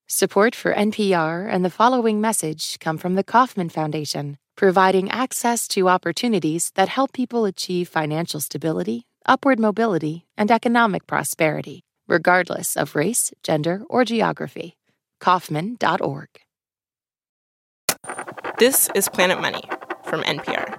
Support for NPR and the following message come from the Kauffman Foundation, providing access to opportunities that help people achieve financial stability, upward mobility, and economic prosperity, regardless of race, gender, or geography. Kauffman.org. This is Planet Money from NPR.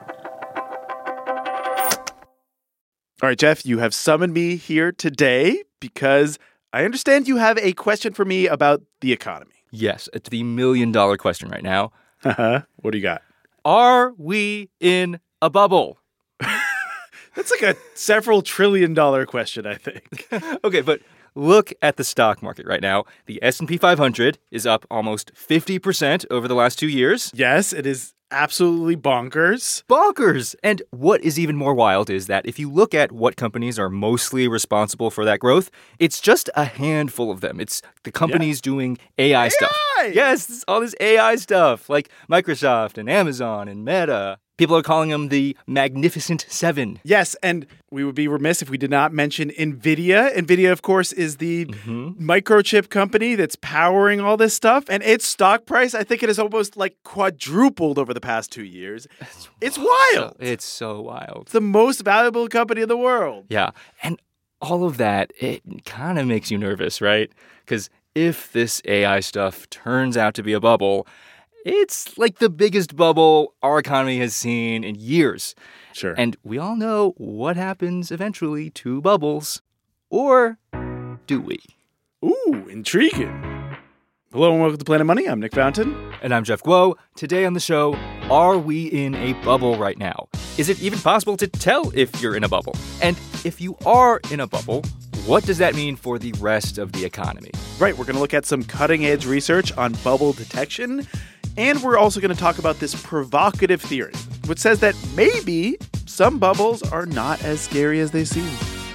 All right, Jeff, you have summoned me here today because I understand you have a question for me about the economy. Yes, it's the $1 million question right now. What do you got? Are we in a bubble? That's like a several trillion-dollar question, I think. Okay, but look at the stock market right now. The S&P 500 is up almost 50% over the last 2 years. Yes, it is absolutely bonkers. Bonkers! And what is even more wild is that if you look at what companies are mostly responsible for that growth, it's just a handful of them. It's the companies doing AI stuff. Yes, all this AI stuff, like Microsoft and Amazon and Meta. People are calling them the Magnificent Seven. Yes, and we would be remiss if we did not mention NVIDIA. NVIDIA, of course, is the microchip company that's powering all this stuff. And its stock price, I think it has almost like quadrupled over the past 2 years. It's wild. It's so wild. It's the most valuable company in the world. Yeah, and all of that, it kind of makes you nervous, right? Because if this AI stuff turns out to be a bubble, it's like the biggest bubble our economy has seen in years. Sure. And we all know what happens eventually to bubbles. Or do we? Ooh, intriguing. Hello and welcome to Planet Money. I'm Nick Fountain. And I'm Jeff Guo. Today on the show, are we in a bubble right now? Is it even possible to tell if you're in a bubble? And if you are in a bubble, what does that mean for the rest of the economy? Right, we're going to look at some cutting-edge research on bubble detection. And we're also going to talk about this provocative theory, which says that maybe some bubbles are not as scary as they seem.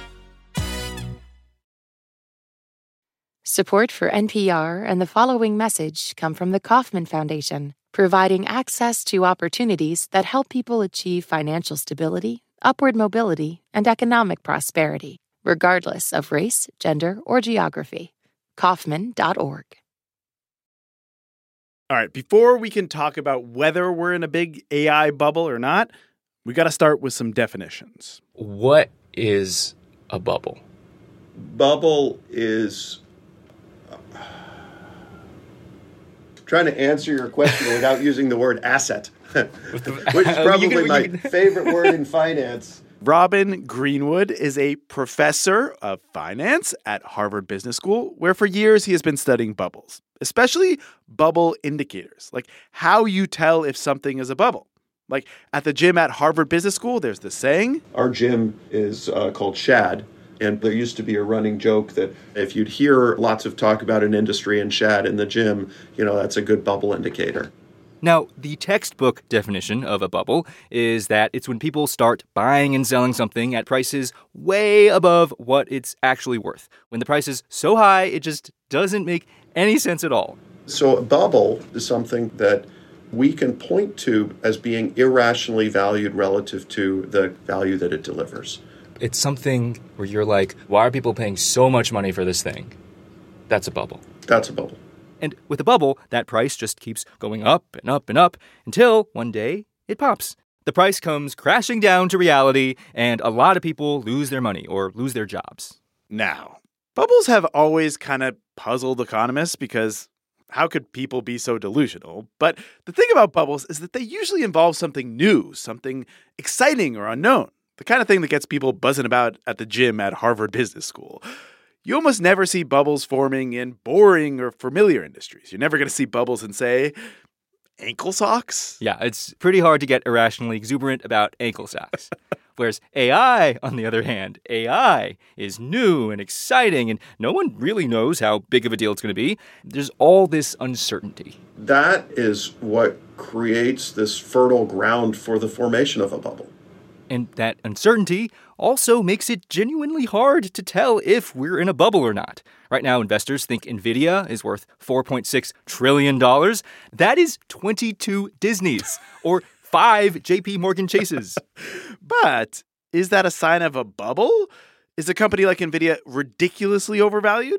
Support for NPR and the following message come from the Kauffman Foundation, providing access to opportunities that help people achieve financial stability, upward mobility, and economic prosperity, regardless of race, gender, or geography. Kauffman.org. All right, before we can talk about whether we're in a big AI bubble or not, we got to start with some definitions. What is a bubble? Bubble is... trying to answer your question without using the word asset, which is probably my favorite word in finance. Robin Greenwood is a professor of finance at Harvard Business School, where for years he has been studying bubbles, especially bubble indicators, like how you tell if something is a bubble. Like at the gym at Harvard Business School, there's this saying. Our gym is called SHAD, and there used to be a running joke that if you'd hear lots of talk about an industry and SHAD in the gym, that's a good bubble indicator. Now, the textbook definition of a bubble is that it's when people start buying and selling something at prices way above what it's actually worth. When the price is so high, it just doesn't make any sense at all. So a bubble is something that we can point to as being irrationally valued relative to the value that it delivers. It's something where you're like, why are people paying so much money for this thing? That's a bubble. That's a bubble. And with a bubble, that price just keeps going up and up and up until one day it pops. The price comes crashing down to reality, and a lot of people lose their money or lose their jobs. Now, bubbles have always kind of puzzled economists because how could people be so delusional? But the thing about bubbles is that they usually involve something new, something exciting or unknown, the kind of thing that gets people buzzing about at the gym at Harvard Business School. You almost never see bubbles forming in boring or familiar industries. You're never going to see bubbles in, say, ankle socks. Yeah, it's pretty hard to get irrationally exuberant about ankle socks. Whereas AI, on the other hand, AI is new and exciting, and no one really knows how big of a deal it's going to be. There's all this uncertainty. That is what creates this fertile ground for the formation of a bubble. And that uncertainty also makes it genuinely hard to tell if we're in a bubble or not. Right now, investors think NVIDIA is worth $4.6 trillion. That is 22 Disneys, or 5 J.P. Morgan Chases. But is that a sign of a bubble? Is a company like NVIDIA ridiculously overvalued?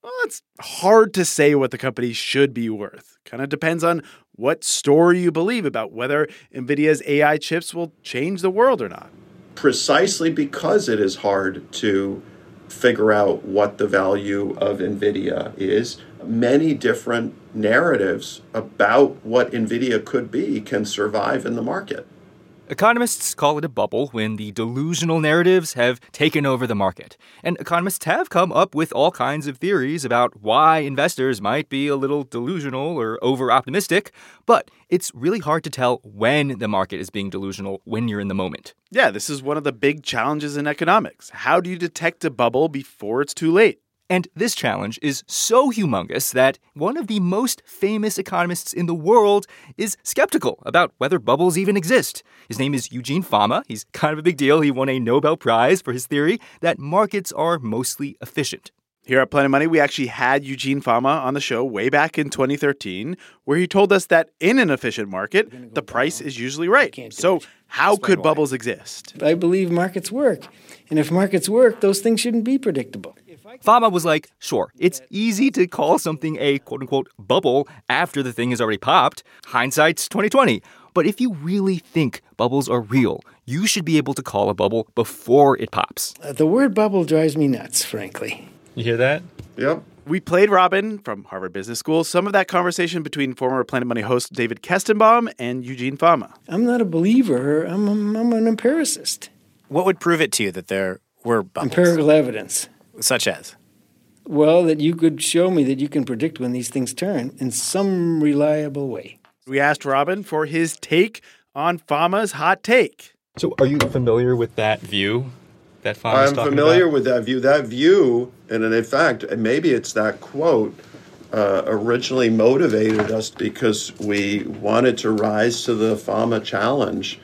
Well, it's hard to say what the company should be worth. Kind of depends on what story you believe about whether NVIDIA's AI chips will change the world or not. Precisely because it is hard to figure out what the value of NVIDIA is, many different narratives about what NVIDIA could be can survive in the market. Economists call it a bubble when the delusional narratives have taken over the market. And economists have come up with all kinds of theories about why investors might be a little delusional or over-optimistic, but it's really hard to tell when the market is being delusional when you're in the moment. Yeah, this is one of the big challenges in economics. How do you detect a bubble before it's too late? And this challenge is so humongous that one of the most famous economists in the world is skeptical about whether bubbles even exist. His name is Eugene Fama. He's kind of a big deal. He won a Nobel Prize for his theory that markets are mostly efficient. Here at Planet Money, we actually had Eugene Fama on the show way back in 2013, where he told us that in an efficient market, the price is usually right. So how could bubbles exist? I believe markets work. And if markets work, those things shouldn't be predictable. Fama was like, sure, it's easy to call something a quote-unquote bubble after the thing has already popped. Hindsight's 20/20. But if you really think bubbles are real, you should be able to call a bubble before it pops. The word bubble drives me nuts, frankly. You hear that? Yep. We played Robin from Harvard Business School some of that conversation between former Planet Money host David Kestenbaum and Eugene Fama. I'm not a believer. I'm an empiricist. What would prove it to you that there were bubbles? Empirical evidence. Such as? Well, that you could show me that you can predict when these things turn in some reliable way. We asked Robin for his take on Fama's hot take. So are you familiar with that view that Fama's I'm talking familiar about? with that view. That view, and in fact, maybe it's that quote, originally motivated us because we wanted to rise to the Fama challenge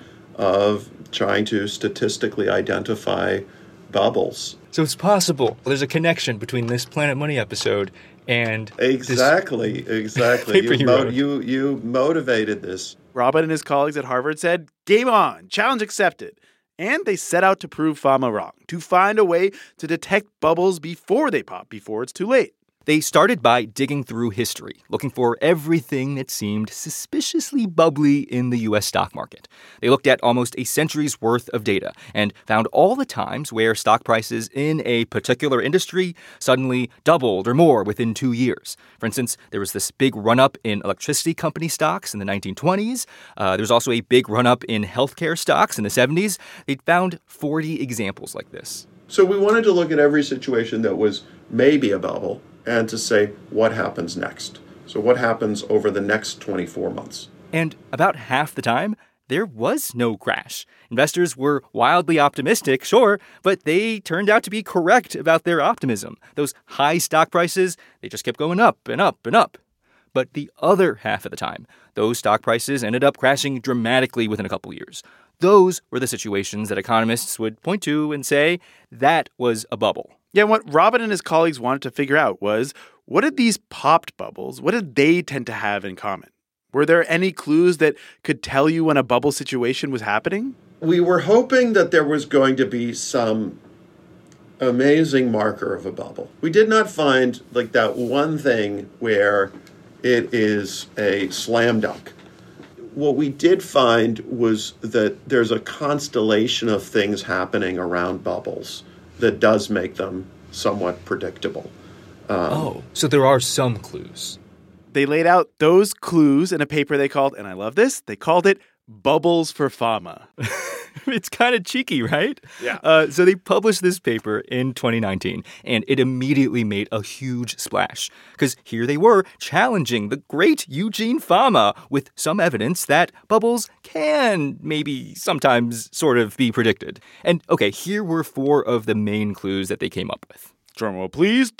of trying to statistically identify bubbles. So it's possible there's a connection between this Planet Money episode and Exactly. paper You motivated this. Robin and his colleagues at Harvard said, game on, challenge accepted. And they set out to prove Fama wrong, to find a way to detect bubbles before they pop, before it's too late. They started by digging through history, looking for everything that seemed suspiciously bubbly in the U.S. stock market. They looked at almost a century's worth of data and found all the times where stock prices in a particular industry suddenly doubled or more within 2 years. For instance, there was this big run-up in electricity company stocks in the 1920s. There was also a big run-up in healthcare stocks in the 70s. They found 40 examples like this. So we wanted to look at every situation that was maybe a bubble and to say, what happens next? So what happens over the next 24 months? And about half the time, there was no crash. Investors were wildly optimistic, sure, but they turned out to be correct about their optimism. Those high stock prices, they just kept going up and up and up. But the other half of the time, those stock prices ended up crashing dramatically within a couple years. Those were the situations that economists would point to and say, that was a bubble. Yeah, what Robin and his colleagues wanted to figure out was, what did these popped bubbles, what did they tend to have in common? Were there any clues that could tell you when a bubble situation was happening? We were hoping that there was going to be some amazing marker of a bubble. We did not find like that one thing where it is a slam dunk. What we did find was that there's a constellation of things happening around bubbles that does make them somewhat predictable. So there are some clues. They laid out those clues in a paper they called, and I love this, they called it Bubbles for Fama. It's kind of cheeky, right? Yeah. So they published this paper in 2019, and it immediately made a huge splash. Because here they were challenging the great Eugene Fama with some evidence that bubbles can maybe sometimes sort of be predicted. And okay, here were 4 of the main clues that they came up with. Drumroll, please.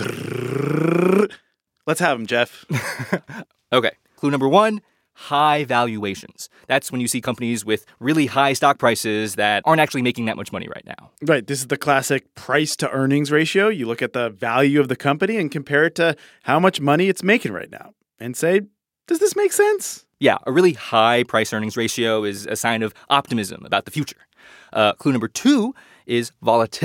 Let's have them, Jeff. Okay, clue number 1. High valuations. That's when you see companies with really high stock prices that aren't actually making that much money right now. Right. This is the classic price to earnings ratio. You look at the value of the company and compare it to how much money it's making right now and say, does this make sense? Yeah, a really high price earnings ratio is a sign of optimism about the future. Clue number 2 is volatility.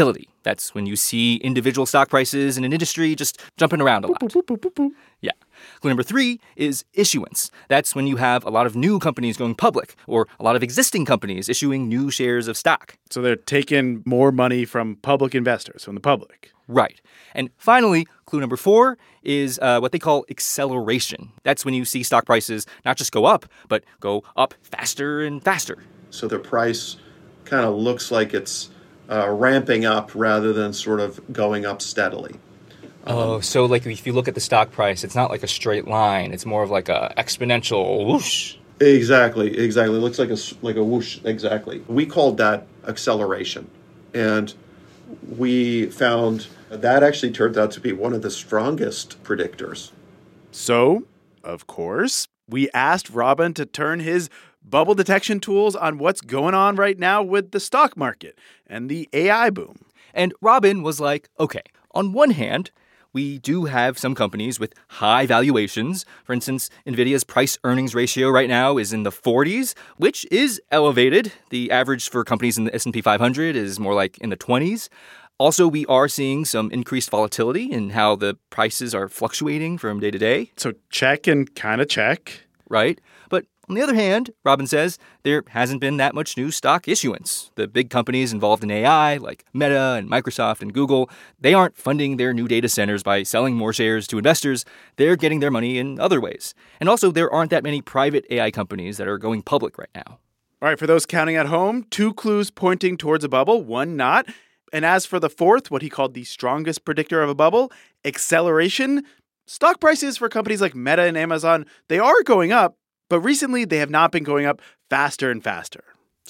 That's when you see individual stock prices in an industry just jumping around a lot. Yeah. Clue number 3 is issuance. That's when you have a lot of new companies going public or a lot of existing companies issuing new shares of stock. So they're taking more money from public investors, from the public. Right. And finally, clue number 4 is what they call acceleration. That's when you see stock prices not just go up, but go up faster and faster. So the price kind of looks like it's ramping up rather than sort of going up steadily. Oh, so like if you look at the stock price, it's not like a straight line. It's more of like a exponential whoosh. Exactly. It looks like a whoosh, exactly. We called that acceleration. And we found that actually turned out to be one of the strongest predictors. So, of course, we asked Robin to turn his bubble detection tools on what's going on right now with the stock market and the AI boom. And Robin was like, okay, on one hand, we do have some companies with high valuations. For instance, NVIDIA's price-earnings ratio right now is in the 40s, which is elevated. The average for companies in the S&P 500 is more like in the 20s. Also, we are seeing some increased volatility in how the prices are fluctuating from day to day. So check and kind of check. Right? But on the other hand, Robin says, there hasn't been that much new stock issuance. The big companies involved in AI, like Meta and Microsoft and Google, they aren't funding their new data centers by selling more shares to investors. They're getting their money in other ways. And also, there aren't that many private AI companies that are going public right now. All right, for those counting at home, 2 clues pointing towards a bubble, 1 not. And as for the 4th, what he called the strongest predictor of a bubble, acceleration, stock prices for companies like Meta and Amazon, they are going up, but recently they have not been going up faster and faster.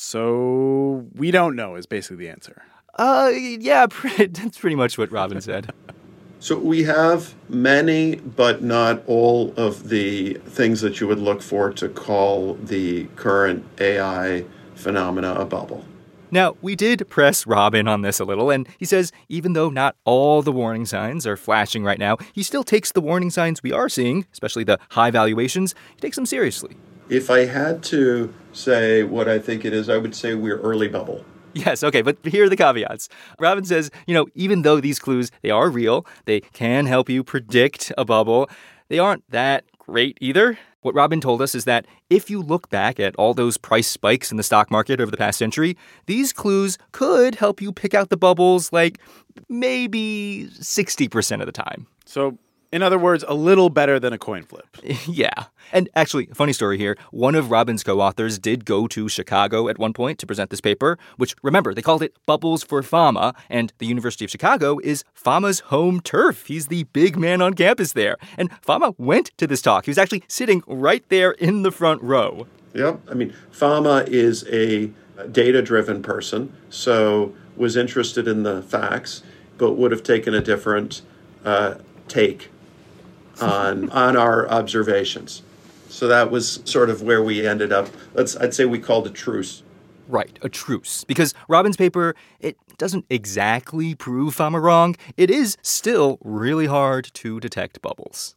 So we don't know is basically the answer. Yeah, that's pretty much what Robin said. So we have many, but not all of the things that you would look for to call the current AI phenomena a bubble. Now, we did press Robin on this a little, and he says even though not all the warning signs are flashing right now, he still takes the warning signs we are seeing, especially the high valuations, he takes them seriously. If I had to say what I think it is, I would say we're early bubble. Yes, okay, but here are the caveats. Robin says, even though these clues, they are real, they can help you predict a bubble, they aren't that great either. What Robin told us is that if you look back at all those price spikes in the stock market over the past century, these clues could help you pick out the bubbles like maybe 60% of the time. So, in other words, a little better than a coin flip. Yeah. And actually, funny story here, one of Robin's co-authors did go to Chicago at one point to present this paper, which, remember, they called it Bubbles for Fama, and the University of Chicago is Fama's home turf. He's the big man on campus there. And Fama went to this talk. He was actually sitting right there in the front row. Yep. I mean, Fama is a data-driven person, so was interested in the facts, but would have taken a different take on our observations. So that was sort of where we ended up. I'd say we called a truce. Right, a truce. Because Robin's paper, it doesn't exactly prove Fama wrong. It is still really hard to detect bubbles.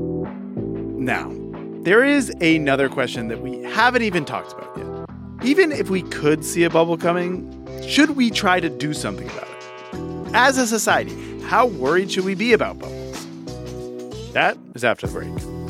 Now, there is another question that we haven't even talked about yet. Even if we could see a bubble coming, should we try to do something about it? As a society, how worried should we be about bubbles? That is after the break.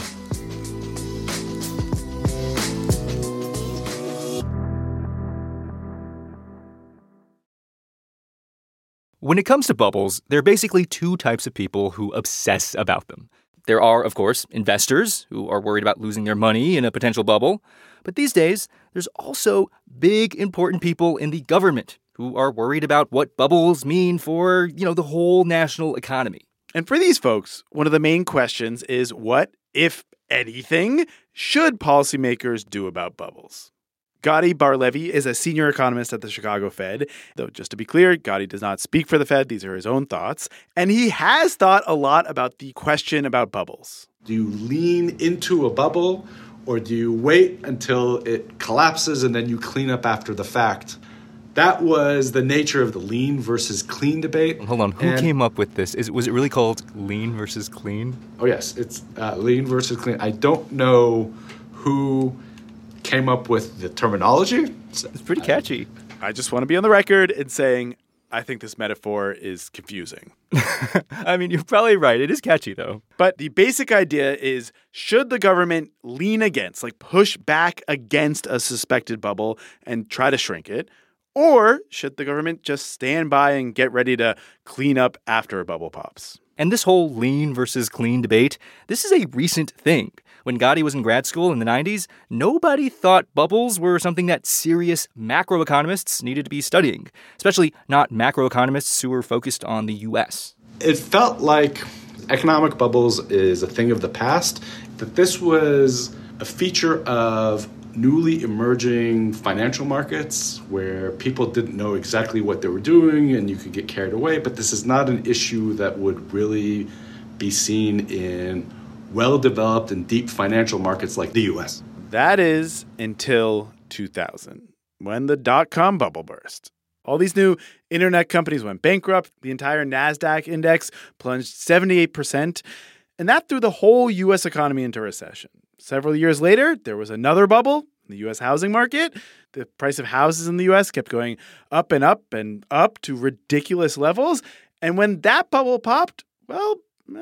When it comes to bubbles, there are basically 2 types of people who obsess about them. There are, of course, investors who are worried about losing their money in a potential bubble. But these days, there's also big, important people in the government who are worried about what bubbles mean for, the whole national economy. And for these folks, one of the main questions is what, if anything, should policymakers do about bubbles? Gadi Bar-Levi is a senior economist at the Chicago Fed. Though, just to be clear, Gadi does not speak for the Fed. These are his own thoughts. And he has thought a lot about the question about bubbles. Do you lean into a bubble, or do you wait until it collapses and then you clean up after the fact? That was the nature of the lean versus clean debate. Hold on, who came up with this? Was it really called lean versus clean? Oh, yes, it's lean versus clean. I don't know who came up with the terminology. It's pretty catchy. I just want to be on the record in saying I think this metaphor is confusing. I mean, you're probably right. It is catchy, though. But the basic idea is, should the government lean against, like push back against a suspected bubble and try to shrink it? Or should the government just stand by and get ready to clean up after a bubble pops? And this whole lean versus clean debate, this is a recent thing. When Gotti was in grad school in the 90s, nobody thought bubbles were something that serious macroeconomists needed to be studying, especially not macroeconomists who were focused on the U.S. It felt like economic bubbles is a thing of the past, that this was a feature of newly emerging financial markets where people didn't know exactly what they were doing and you could get carried away. But this is not an issue that would really be seen in well-developed and deep financial markets like the U.S. That is until 2000, when the dot-com bubble burst. All these new internet companies went bankrupt. The entire NASDAQ index plunged 78%. And that threw the whole U.S. economy into recession. Several years later, there was another bubble in the U.S. housing market. The price of houses in the U.S. kept going up and up and up to ridiculous levels. And when that bubble popped, well,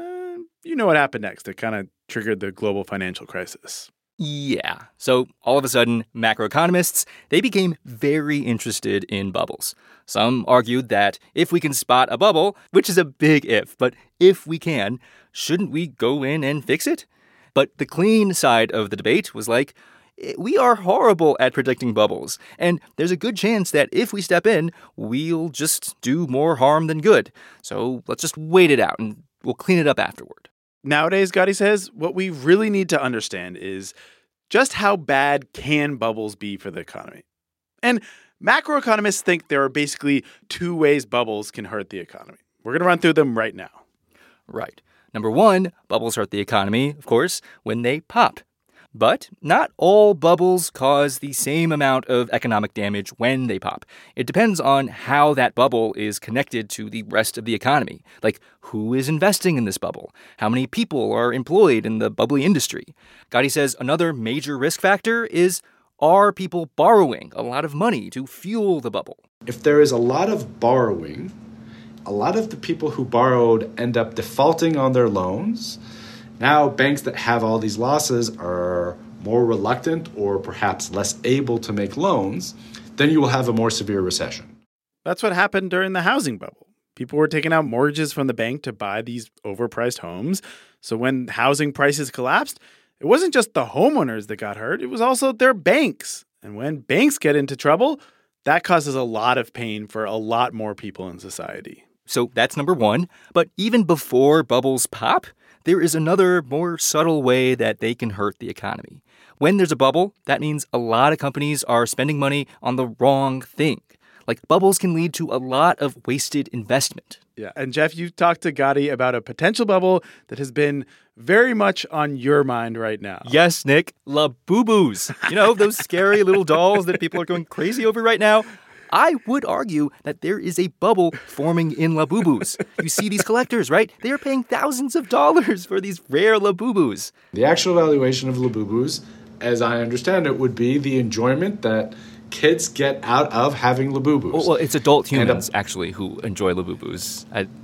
you know what happened next. It kind of triggered the global financial crisis. Yeah. So all of a sudden, macroeconomists, they became very interested in bubbles. Some argued that if we can spot a bubble, which is a big if, but if we can, shouldn't we go in and fix it? But the clean side of the debate was like, we are horrible at predicting bubbles, and there's a good chance that if we step in, we'll just do more harm than good. So let's just wait it out and we'll clean it up afterward. Nowadays, Gotti says, what we really need to understand is just how bad can bubbles be for the economy. And macroeconomists think there are basically two ways bubbles can hurt the economy. We're going to run through them right now. Right. Number one, bubbles hurt the economy, of course, when they pop. But not all bubbles cause the same amount of economic damage when they pop. It depends on how that bubble is connected to the rest of the economy. Like, who is investing in this bubble? How many people are employed in the bubbly industry? Gotti says another major risk factor is, are people borrowing a lot of money to fuel the bubble? If there is a lot of borrowing, a lot of the people who borrowed end up defaulting on their loans. Now, banks that have all these losses are more reluctant or perhaps less able to make loans. Then you will have a more severe recession. That's what happened during the housing bubble. People were taking out mortgages from the bank to buy these overpriced homes. So when housing prices collapsed, it wasn't just the homeowners that got hurt. It was also their banks. And when banks get into trouble, that causes a lot of pain for a lot more people in society. So that's number one. But even before bubbles pop, there is another more subtle way that they can hurt the economy. When there's a bubble, that means a lot of companies are spending money on the wrong thing. Like, bubbles can lead to a lot of wasted investment. Yeah, and Jeff, you talked to Gotti about a potential bubble that has been very much on your mind right now. Yes, Nick, Labubus. You know, those scary little dolls that people are going crazy over right now? I would argue that there is a bubble forming in Labubus. You see these collectors, right? They are paying thousands of dollars for these rare Labubus. The actual valuation of Labubus, as I understand it, would be the enjoyment that kids get out of having Labubus. Well, it's adult humans, actually, who enjoy Labubus.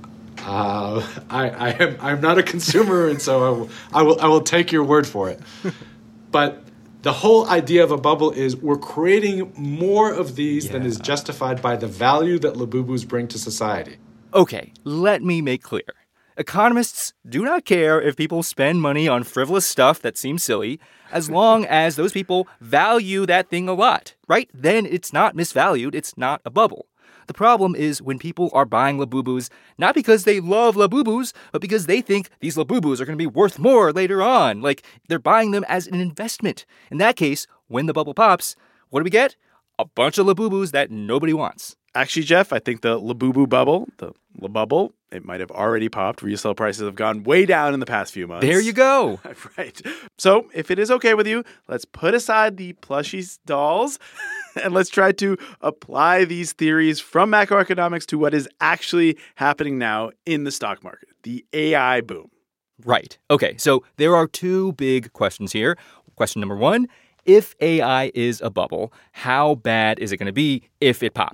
I'm not a consumer, and so I will take your word for it. But the whole idea of a bubble is we're creating more of these than is justified by the value that Labubus bring to society. Okay, let me make clear. Economists do not care if people spend money on frivolous stuff that seems silly, as long as those people value that thing a lot, right? Then it's not misvalued, it's not a bubble. The problem is when people are buying Labubus, not because they love Labubus, but because they think these Labubus are going to be worth more later on. Like, they're buying them as an investment. In that case, when the bubble pops, what do we get? A bunch of Labubus that nobody wants. Actually, Jeff, I think the Labubu bubble, the Labubble, it might have already popped. Resale prices have gone way down in the past few months. There you go. Right. So if it is okay with you, let's put aside the plushy dolls and let's try to apply these theories from macroeconomics to what is actually happening now in the stock market, the AI boom. Right. Okay, so there are two big questions here. Question number one, if AI is a bubble, how bad is it going to be if it pops?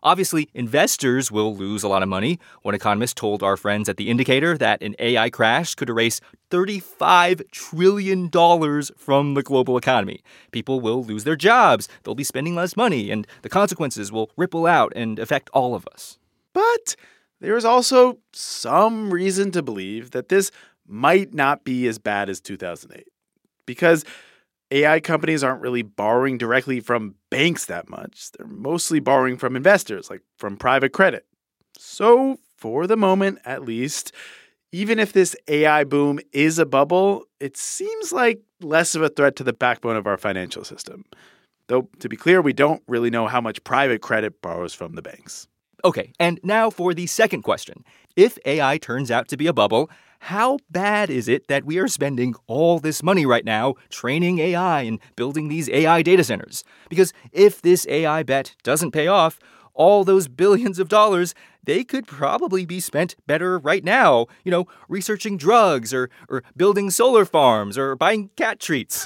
Obviously, investors will lose a lot of money. One economist told our friends at The Indicator that an AI crash could erase $35 trillion from the global economy. People will lose their jobs, they'll be spending less money, and the consequences will ripple out and affect all of us. But there is also some reason to believe that this might not be as bad as 2008. Because AI companies aren't really borrowing directly from banks that much. They're mostly borrowing from investors, like from private credit. So, for the moment at least, even if this AI boom is a bubble, it seems like less of a threat to the backbone of our financial system. Though, to be clear, we don't really know how much private credit borrows from the banks. Okay, and now for the second question. If AI turns out to be a bubble, how bad is it that we are spending all this money right now training AI and building these AI data centers? Because if this AI bet doesn't pay off, all those billions of dollars, they could probably be spent better right now, researching drugs or building solar farms or buying cat treats.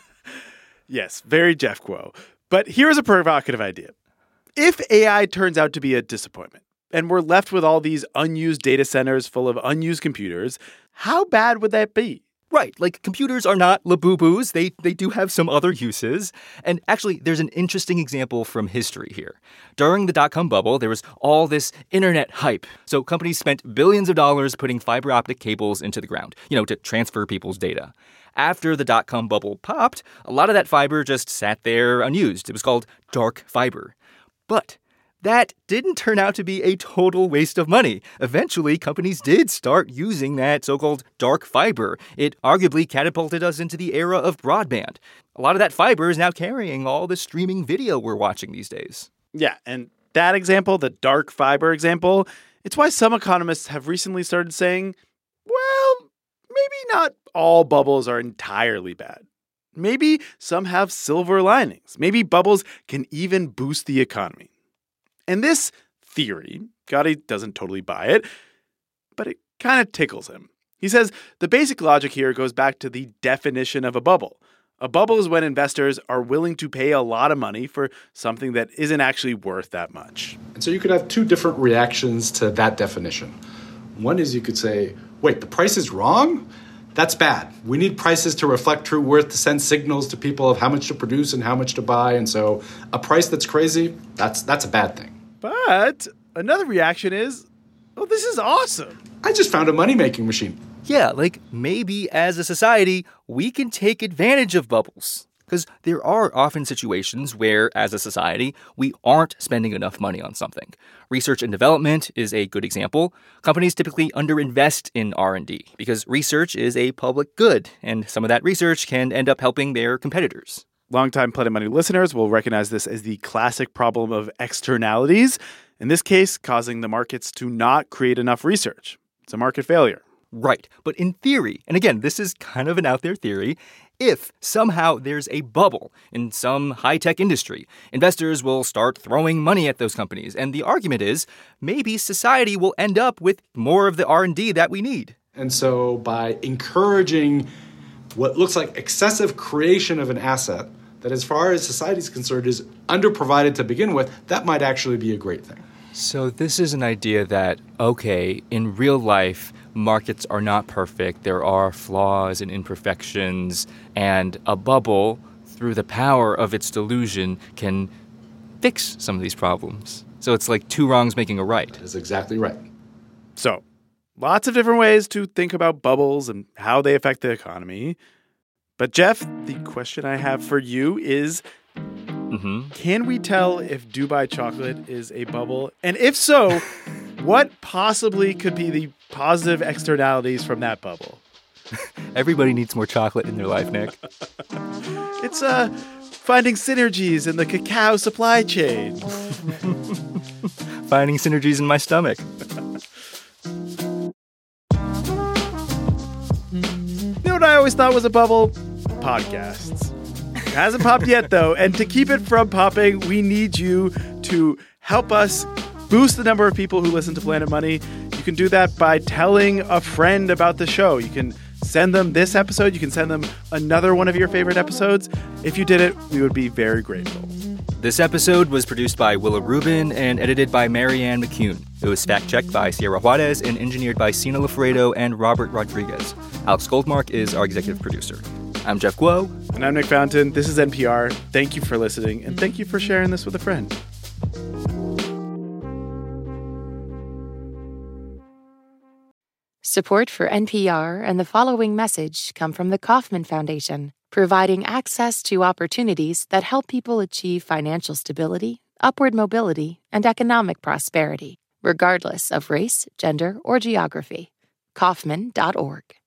Yes, very Jeff Guo. But here's a provocative idea. If AI turns out to be a disappointment, and we're left with all these unused data centers full of unused computers, how bad would that be? Right, like computers are not Labubu's. They do have some other uses. And actually, there's an interesting example from history here. During the dot-com bubble, there was all this internet hype. So companies spent billions of dollars putting fiber optic cables into the ground, to transfer people's data. After the dot-com bubble popped, a lot of that fiber just sat there unused. It was called dark fiber. But that didn't turn out to be a total waste of money. Eventually, companies did start using that so-called dark fiber. It arguably catapulted us into the era of broadband. A lot of that fiber is now carrying all the streaming video we're watching these days. Yeah, and that example, the dark fiber example, it's why some economists have recently started saying, well, maybe not all bubbles are entirely bad. Maybe some have silver linings. Maybe bubbles can even boost the economy. And this theory, Gotti doesn't totally buy it, but it kind of tickles him. He says the basic logic here goes back to the definition of a bubble. A bubble is when investors are willing to pay a lot of money for something that isn't actually worth that much. And so you could have two different reactions to that definition. One is you could say, wait, the price is wrong? That's bad. We need prices to reflect true worth, to send signals to people of how much to produce and how much to buy. And so a price that's crazy, that's a bad thing. But another reaction is, oh, this is awesome. I just found a money-making machine. Yeah, like maybe as a society, we can take advantage of bubbles. Because there are often situations where, as a society, we aren't spending enough money on something. Research and development is a good example. Companies typically underinvest in R&D because research is a public good, and some of that research can end up helping their competitors. Longtime Planet Money listeners will recognize this as the classic problem of externalities, in this case, causing the markets to not create enough research. It's a market failure. Right. But in theory, and again, this is kind of an out there theory, if somehow there's a bubble in some high-tech industry, investors will start throwing money at those companies. And the argument is maybe society will end up with more of the R&D that we need. And so by encouraging what looks like excessive creation of an asset that, as far as society is concerned, is underprovided to begin with, that might actually be a great thing. So this is an idea that, okay, in real life, markets are not perfect. There are flaws and imperfections, and a bubble, through the power of its delusion, can fix some of these problems. So it's like two wrongs making a right. That is exactly right. So, lots of different ways to think about bubbles and how they affect the economy. But Jeff, the question I have for you is, can we tell if Dubai chocolate is a bubble? And if so, what possibly could be the positive externalities from that bubble? Everybody needs more chocolate in their life, Nick. It's finding synergies in the cacao supply chain. Finding synergies in my stomach. You know what I always thought was a bubble? Podcasts. It hasn't popped yet, though. And to keep it from popping, we need you to help us boost the number of people who listen to Planet Money. You can do that by telling a friend about the show. You can send them this episode. You can send them another one of your favorite episodes. If you did it, we would be very grateful. This episode was produced by Willa Rubin and edited by Marianne McCune. It was fact-checked by Sierra Juarez and engineered by Sina Lafredo and Robert Rodriguez. Alex Goldmark is our executive producer. I'm Jeff Guo. And I'm Nick Fountain. This is NPR. Thank you for listening, and thank you for sharing this with a friend. Support for NPR and the following message come from the Kauffman Foundation, providing access to opportunities that help people achieve financial stability, upward mobility, and economic prosperity, regardless of race, gender, or geography. Kauffman.org.